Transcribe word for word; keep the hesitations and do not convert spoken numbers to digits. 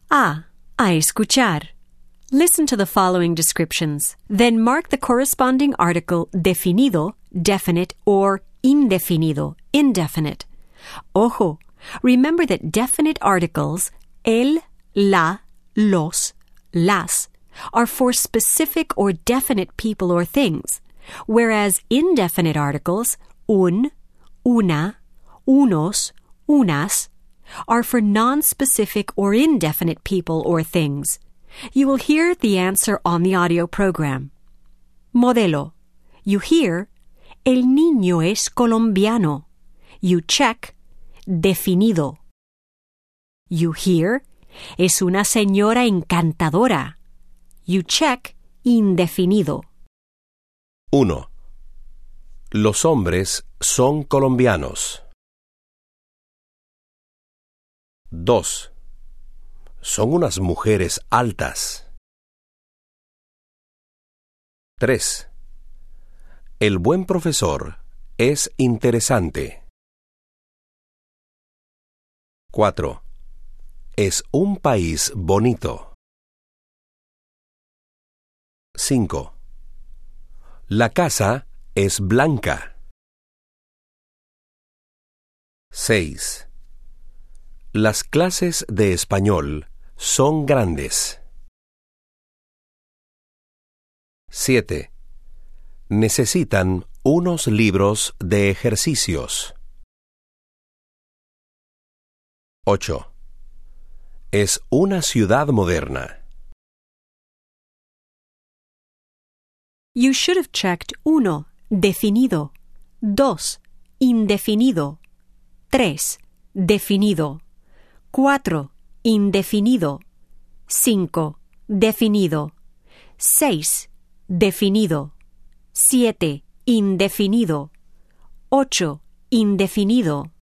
A. A escuchar. Listen to the following descriptions. Then mark the corresponding article definido, definite, or indefinido, indefinite. Ojo, remember that definite articles, el, la, los, las, are for specific or definite people or things, whereas indefinite articles, un, una, unos, unas, are for non-specific or indefinite people or things. You will hear the answer on the audio program. Modelo. You hear, el niño es colombiano. You check, definido. You hear, es una señora encantadora. You check, indefinido. uno. Los hombres son colombianos. dos. Son unas mujeres altas. tres. El buen profesor es interesante. cuatro. Es un país bonito. cinco. La casa es blanca. seis. Las clases de español son grandes. siete. Necesitan unos libros de ejercicios. ocho. Es una ciudad moderna. You should have checked uno, definido. dos, indefinido. tres, definido. cuatro, indefinido. cinco, definido. seis, definido. siete, indefinido. ocho, indefinido.